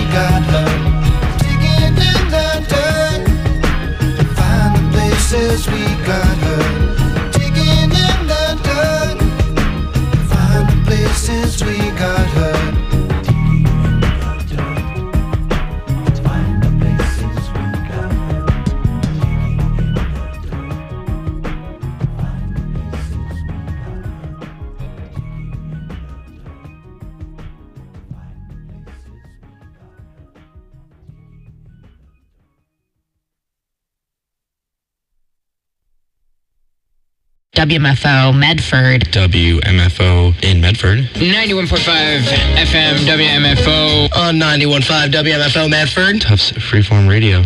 got her digging in the dirt to find the places we got her digging in the dirt to find the places we got her. WMFO Medford. WMFO in Medford. 91.5 FM WMFO. On 91.5 WMFO Medford. Tufts Freeform Radio.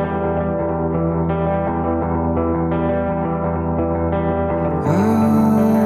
Ah.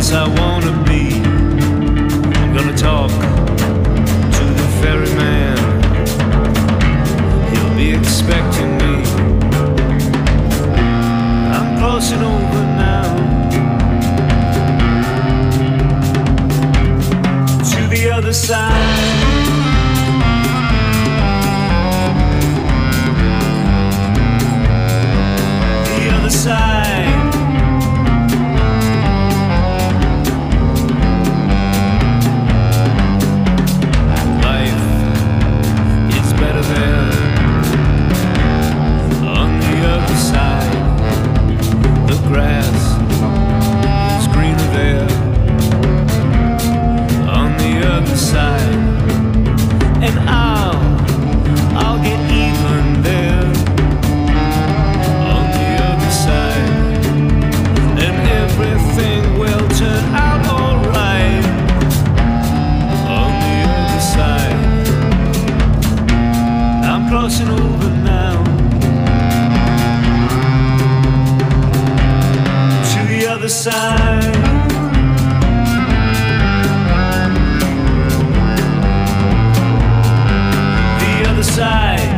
place I wanna be. I'm gonna talk to the ferryman. He'll be expecting me. I'm crossing over now to the other side. The other side. Grass is greener there on the other side, and I'll get even there on the other side, and everything will turn out alright on the other side. I'm crossing over now other side. The other side.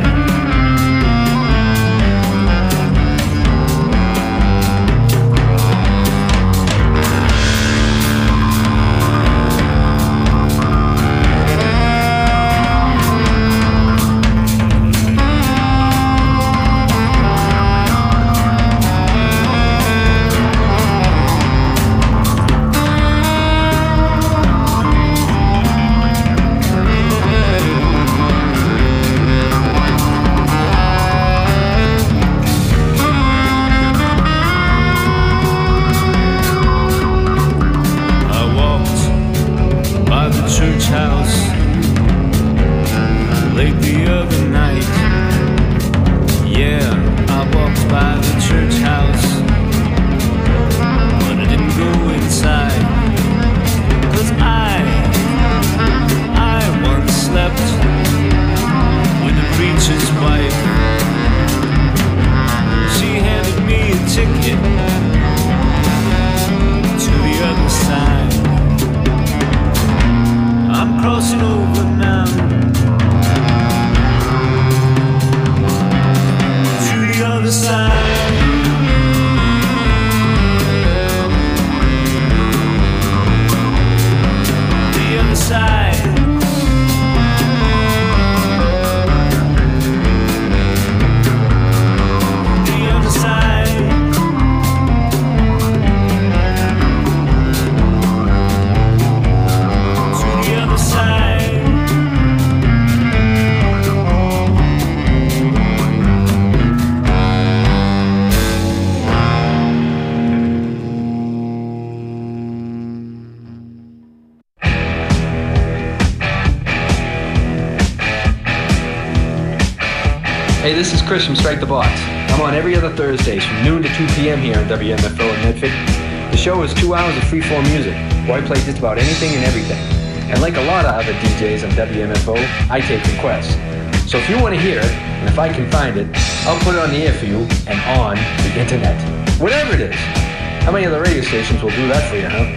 Hey, this is Chris from Strike the Box. I'm on every other Thursdays from noon to 2 p.m. here on WMFO in Medford. The show is 2 hours of freeform music, where I play just about anything and everything. And like a lot of other DJs on WMFO, I take requests. So if you want to hear it, and if I can find it, I'll put it on the air for you and on the internet. Whatever it is. How many other radio stations will do that for you, huh?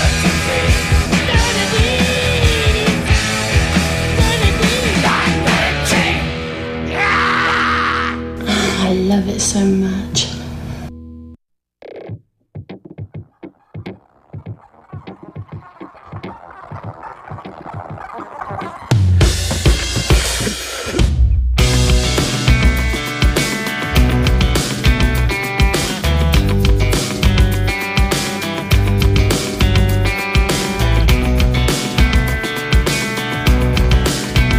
I love it so much.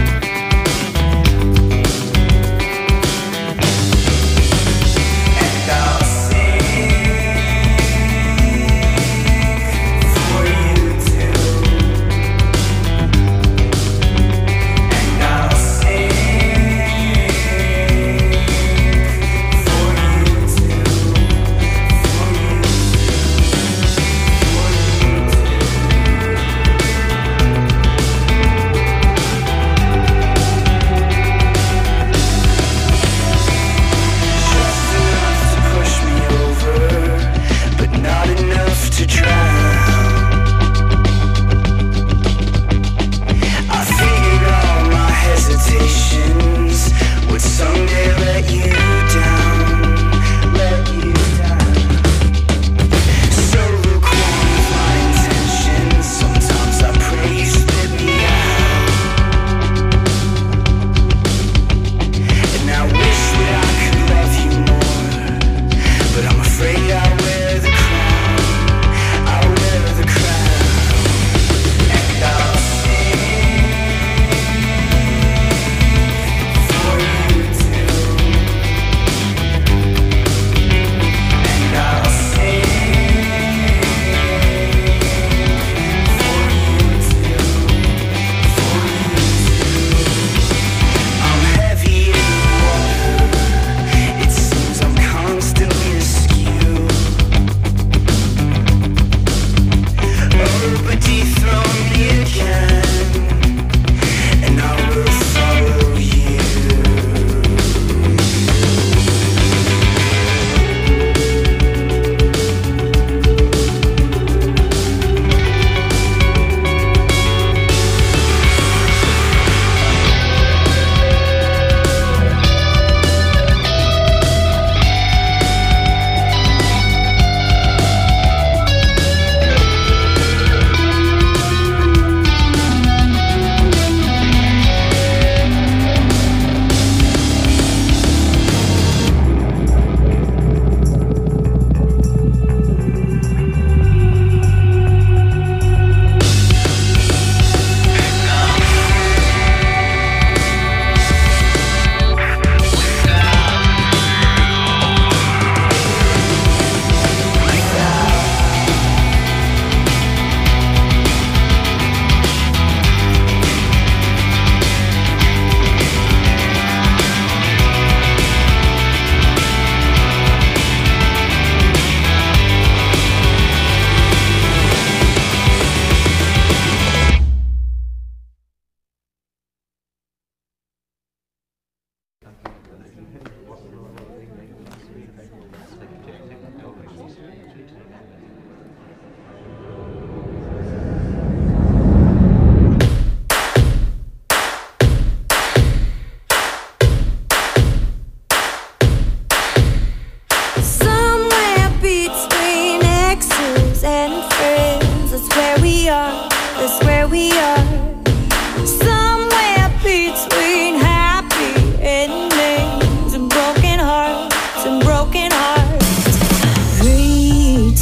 And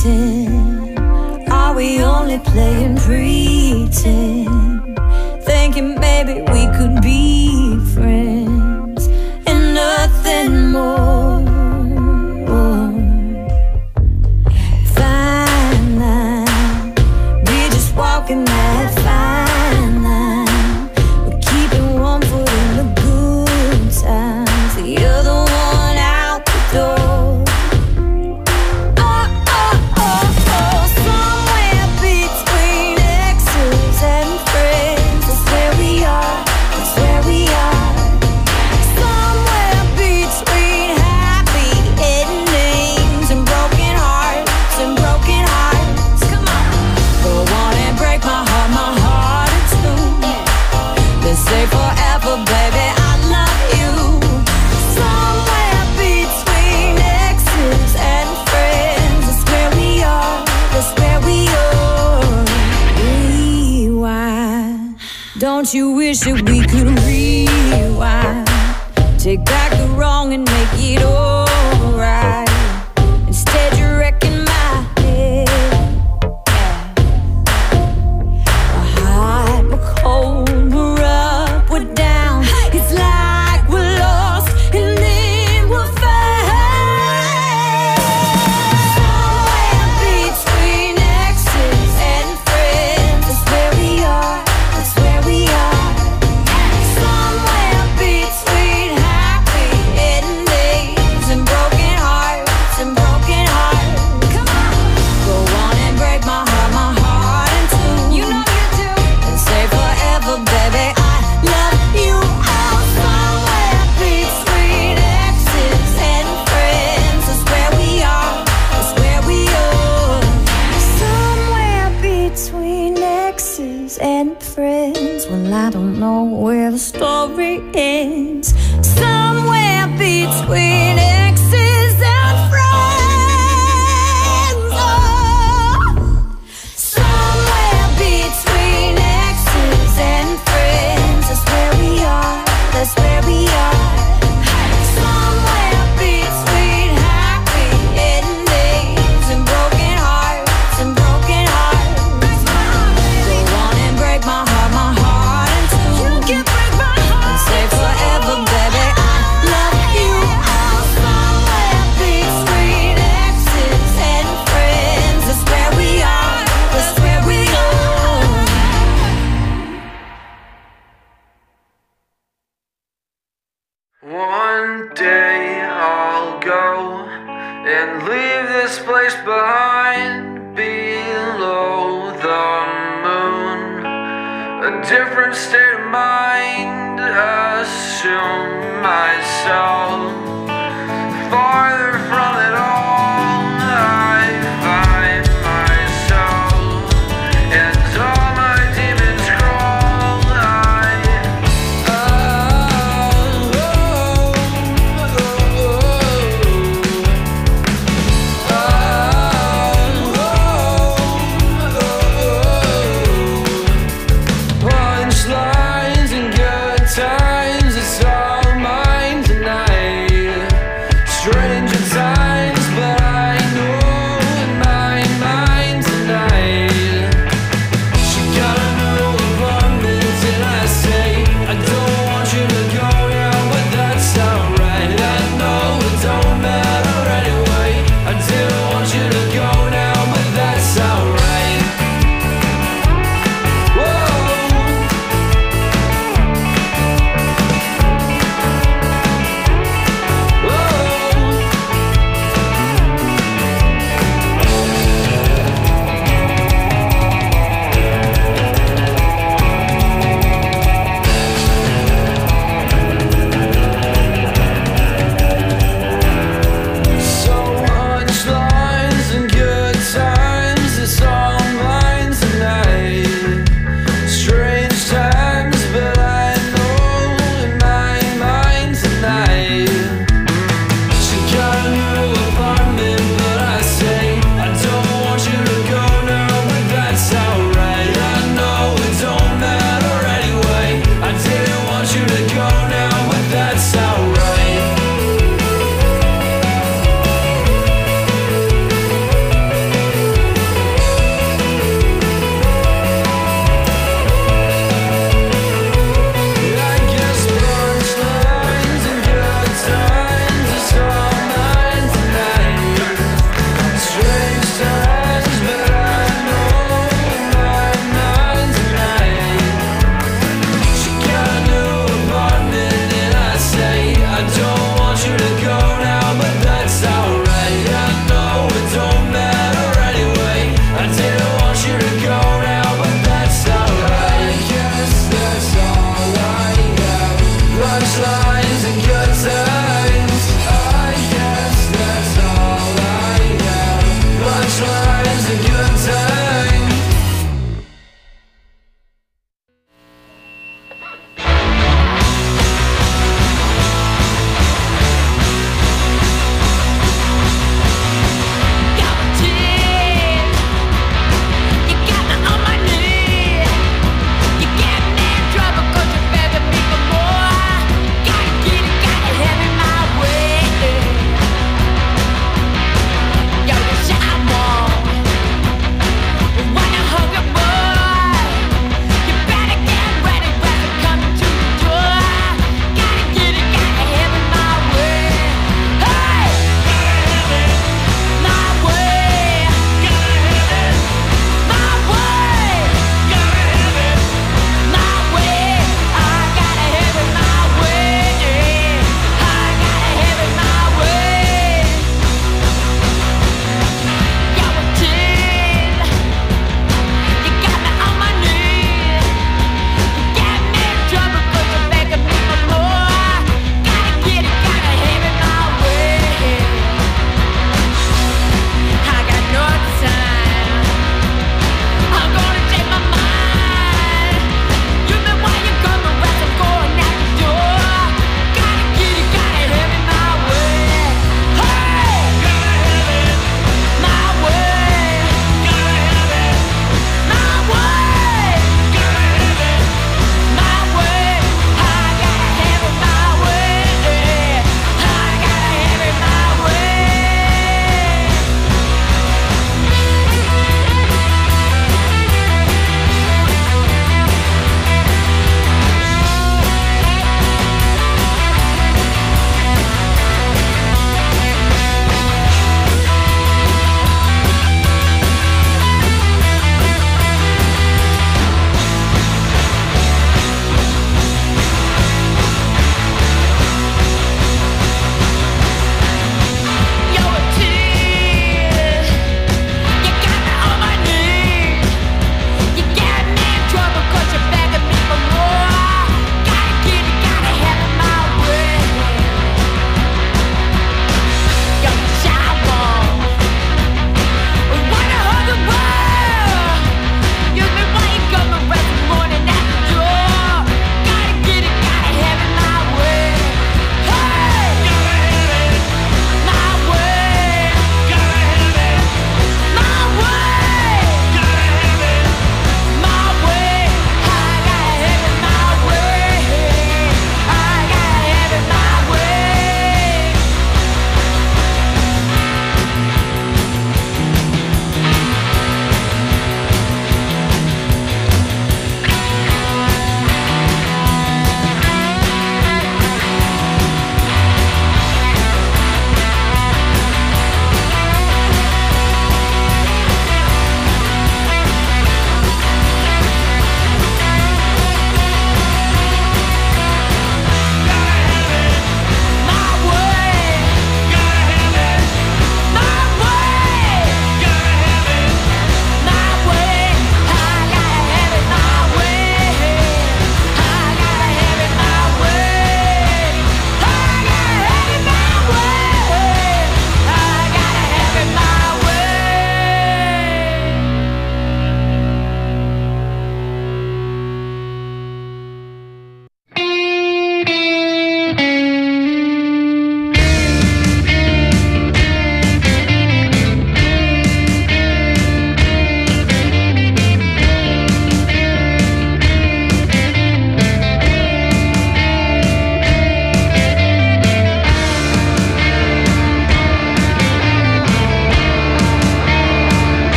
cheating? Are we only playing pretend? Thinking maybe we could be friends and nothing more. Fine line, we're just walking that fine line. We're keeping one foot in the good times, the other one out the door. Say forever, baby, I love you. Somewhere between exes and friends, that's where we are, that's where we are. Rewind. Don't you wish that we could rewind? Take back the wrong and make it alright. Instead you're wrecking my head. We're hot, we're cold, we're up, we're down. It's like we're lost and then we're found. Somewhere between exes and friends, that's where we are, that's where we are. Somewhere between happy endings and broken hearts and broken hearts. Come on, go on and break my heart in two. You know you do. And say forever, baby, I love you. Oh, somewhere between exes and friends, that's where we are, that's where we are. Somewhere between exes and friends, well, I don't know where the story ends. Somewhere between exes and friends, oh. Somewhere between exes and friends, that's where we are, that's where we are. Somewhere between happy endings and broken hearts and broken hearts. Go on and break my heart in two. You can break my heart and say forever, baby, I love you. Oh, somewhere between exes and friends, that's where we are, that's where we are. One day I'll go and leave this place behind, below the moon. A different state of mind, assume myself farther from it all. I find myself and all my demons crawl. Punchlines and good times, it's all mine tonight. Stranger times.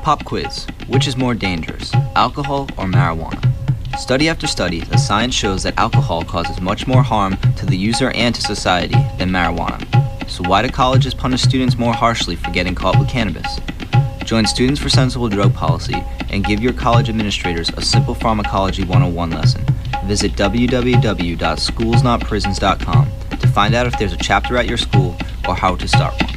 Pop quiz. Which is more dangerous, alcohol or marijuana? Study after study, the science shows that alcohol causes much more harm to the user and to society than marijuana. So why do colleges punish students more harshly for getting caught with cannabis? Join Students for Sensible Drug Policy and give your college administrators a simple pharmacology 101 lesson. Visit www.schoolsnotprisons.com to find out if there's a chapter at your school or how to start one.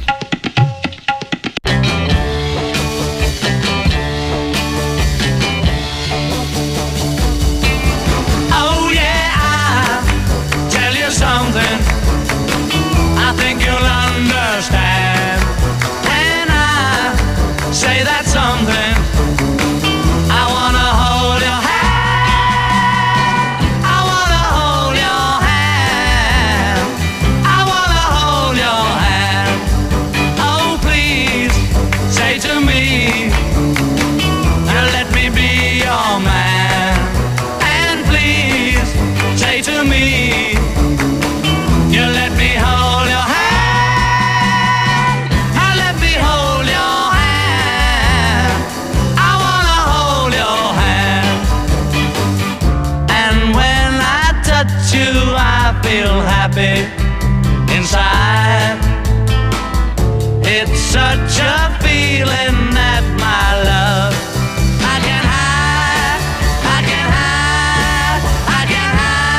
Oh yeah, I'll tell you something I think you'll understand when I say that something. I wanna hold your hand. I wanna hold your hand. I wanna hold your hand. Oh please, say to me, let me be your man. And please, say to me, you let me hold your hand. Let me hold your hand. I wanna hold your hand. And when I touch you, I feel happy inside. It's such a feeling that my love I can hide, I can hide, I can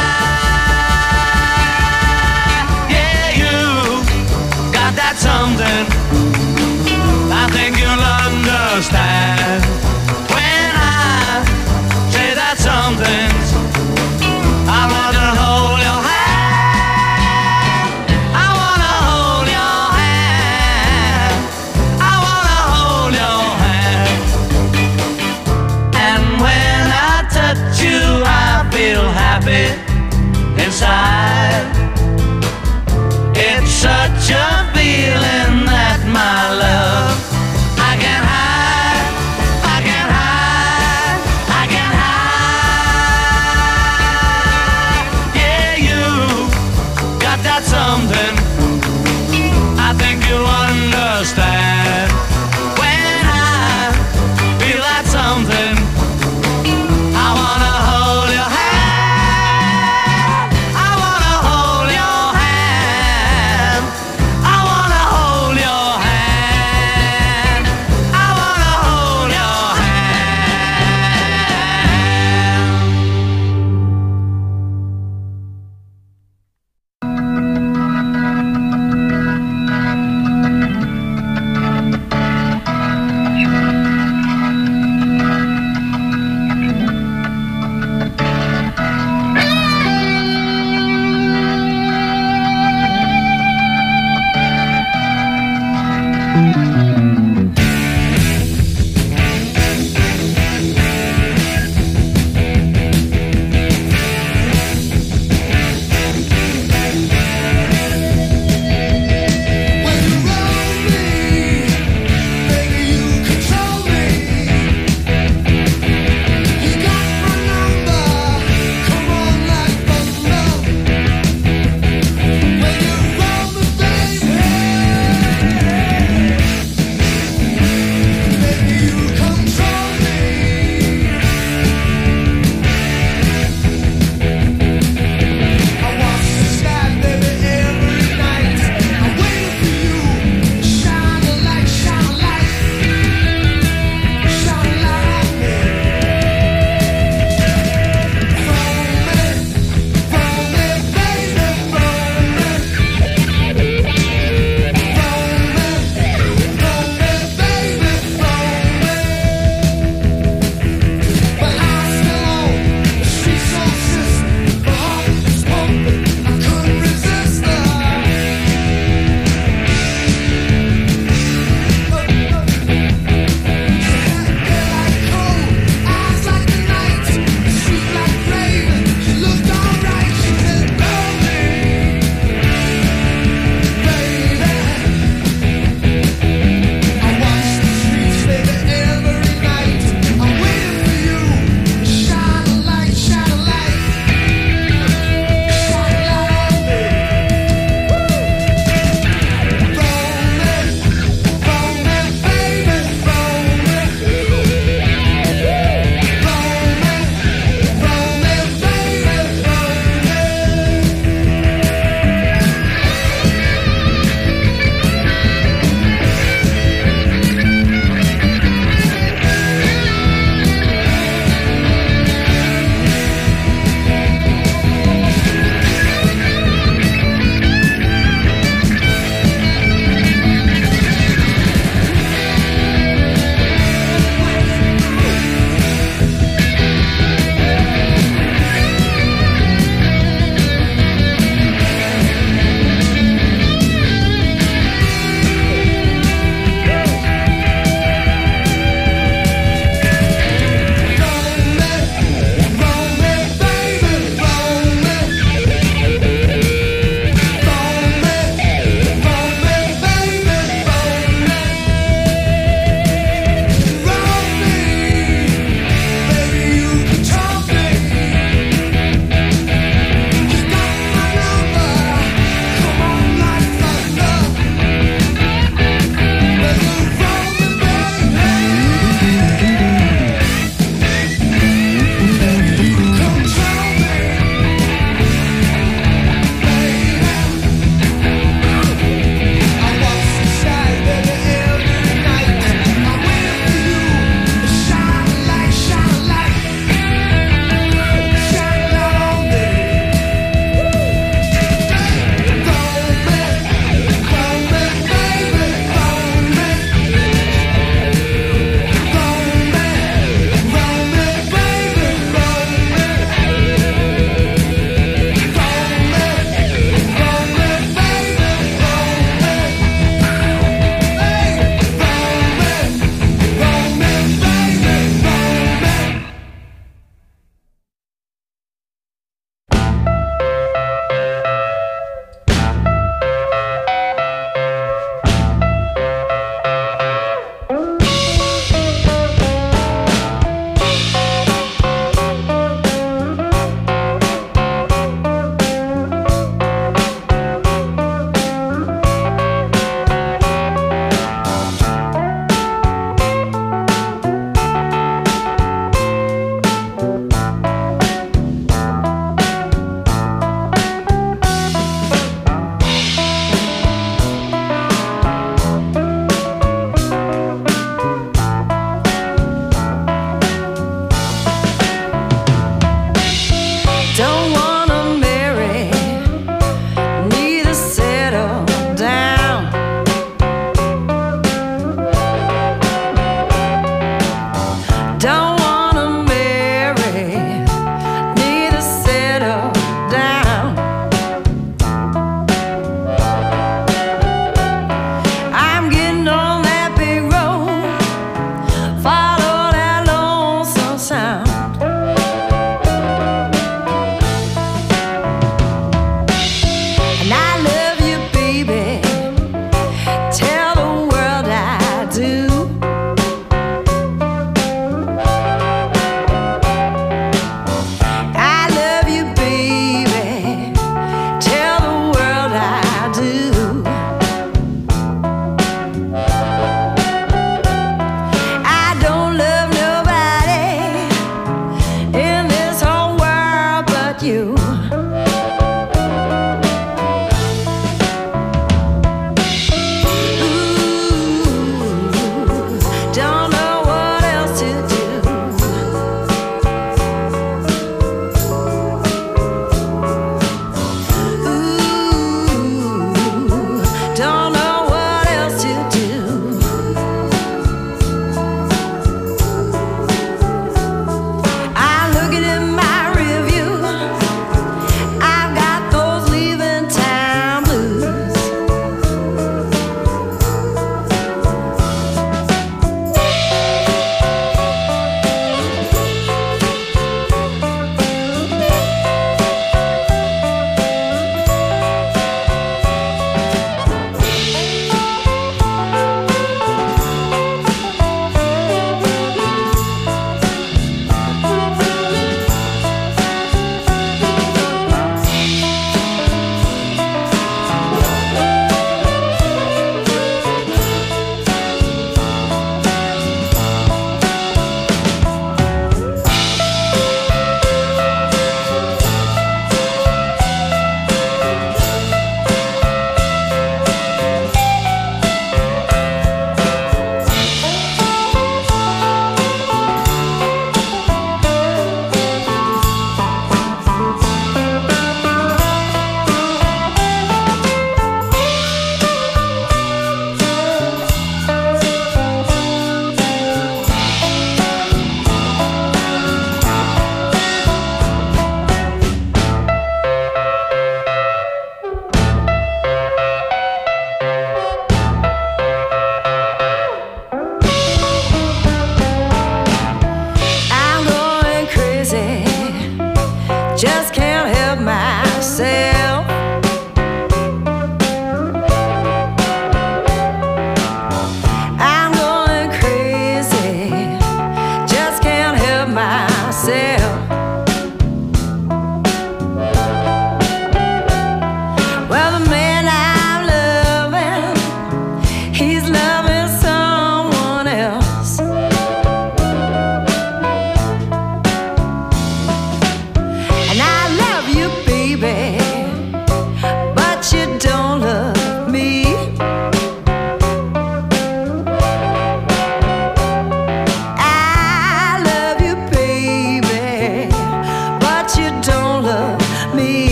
hide. Yeah, you got that something I think you'll understand when I say that something. I wanna hold your hand. I wanna hold your hand. I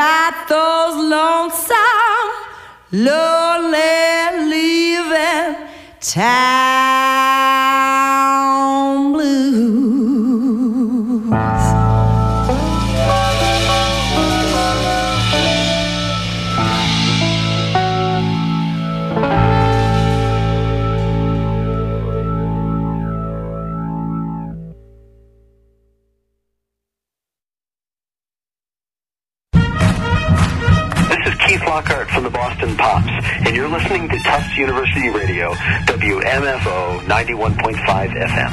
got those lonesome, lonely, leaving town blues. Keith Lockhart from the Boston Pops, and you're listening to Tufts University Radio, WMFO 91.5 FM.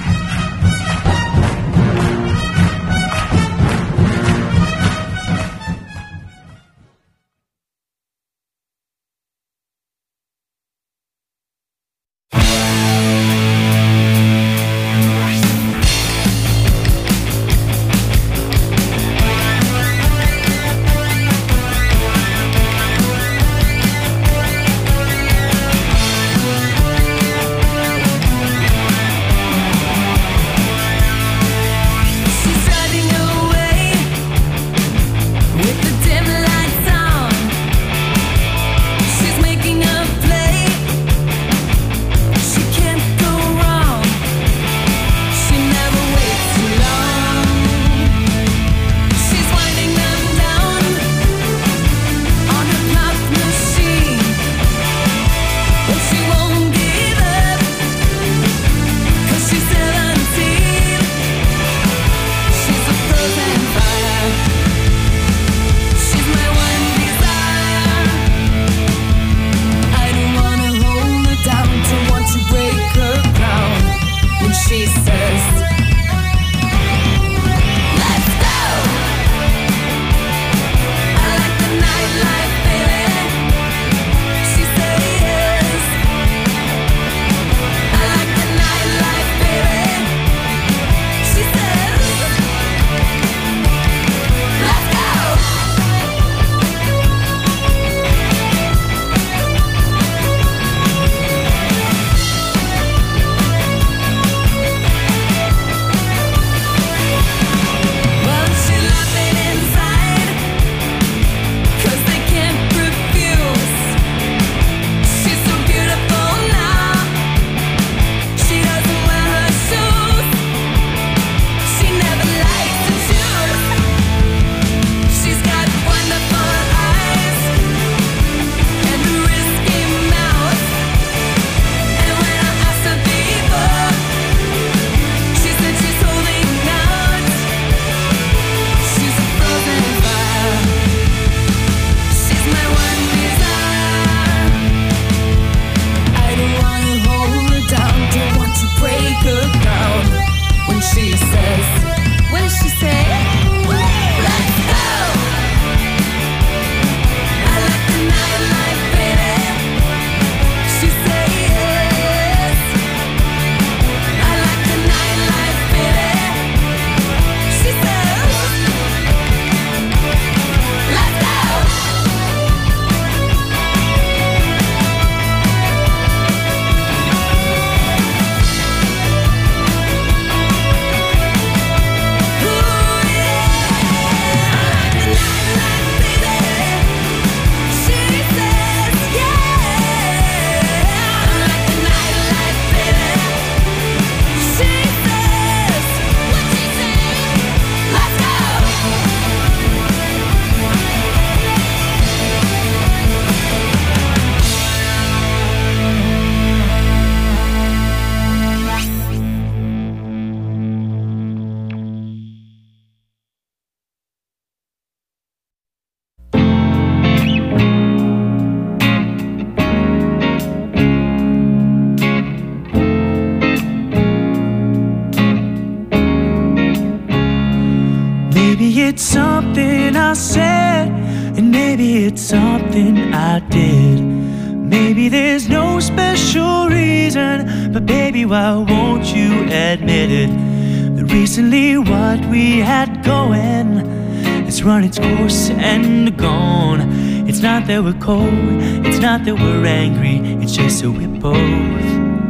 it's something I said, and maybe it's something I did. Maybe there's no special reason, but baby, why won't you admit it? That recently what we had going has run its course and gone. It's not that we're cold, it's not that we're angry, it's just that we're both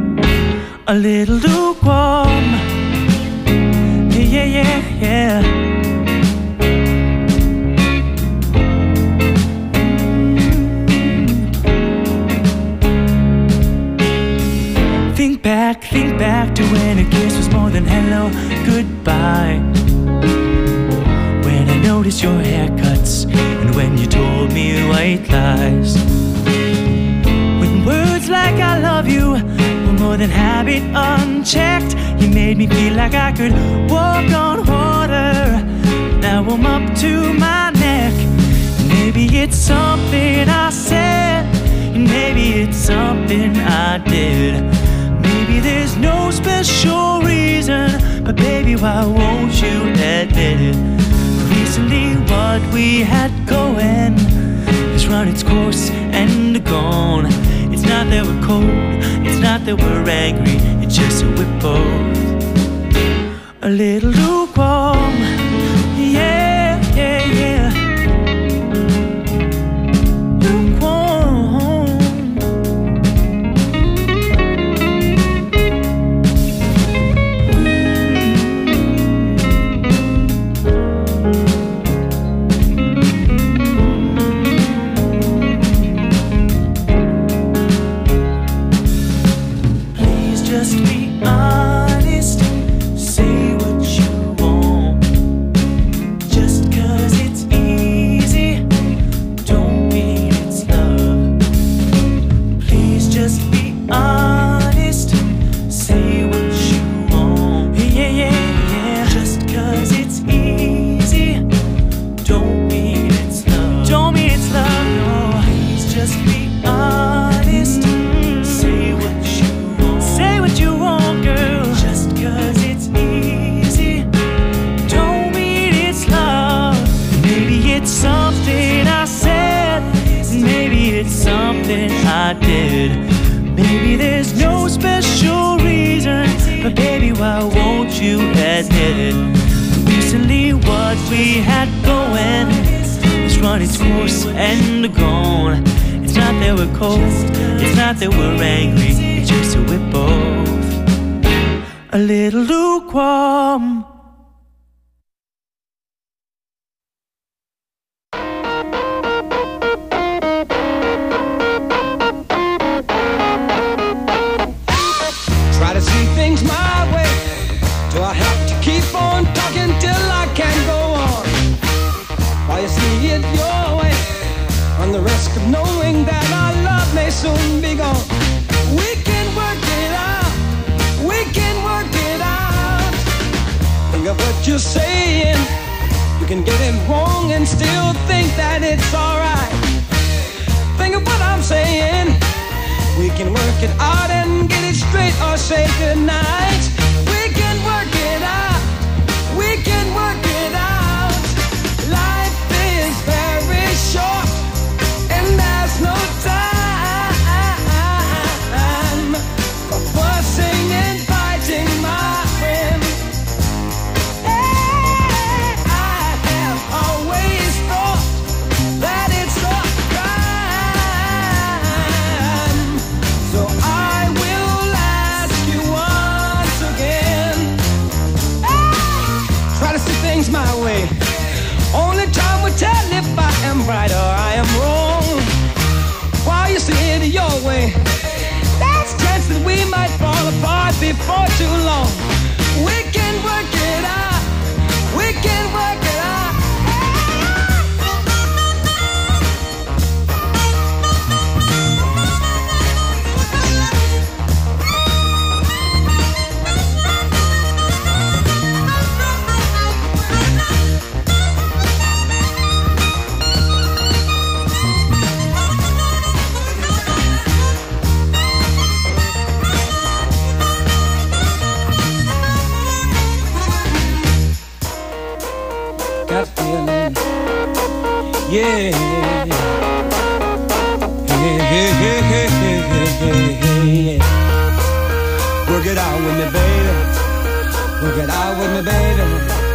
a little lukewarm. Yeah, yeah, yeah, yeah. white lies. When words like I love you were more than habit unchecked, you made me feel like I could walk on water. Now I'm up to my neck. Maybe it's something I said, and maybe it's something I did. Maybe there's no special reason, but baby, why won't you admit it? Recently what we had going has run its course and gone. It's not that we're cold, it's not that we're angry, it's just that we're both a little lukewarm. Yeah, yeah, yeah. I did. Maybe there's no special reason, but baby, why won't you admit it? Recently what we had going has run its course and gone. It's not that we're cold, it's not that we're angry, it's just that we're both a little lukewarm. Knowing that our love may soon be gone, we can work it out, we can work it out. Think of what you're saying, you can get it wrong and still think that it's alright. Think of what I'm saying, we can work it out and get it straight or say goodnight. We can work it out, we can work it out. Life is very short, there's no time for fussing and fighting, my friend. Hey, I have always thought that it's a crime, so I will ask you once again. Hey, try to see things my way. Only time will tell if I am right or I am wrong. While you see it your way, there's a chance that we might fall apart before too long. We can work it out, we can work it out. Yeah, yeah, yeah. Work it out with me, baby. Work it out with me, baby.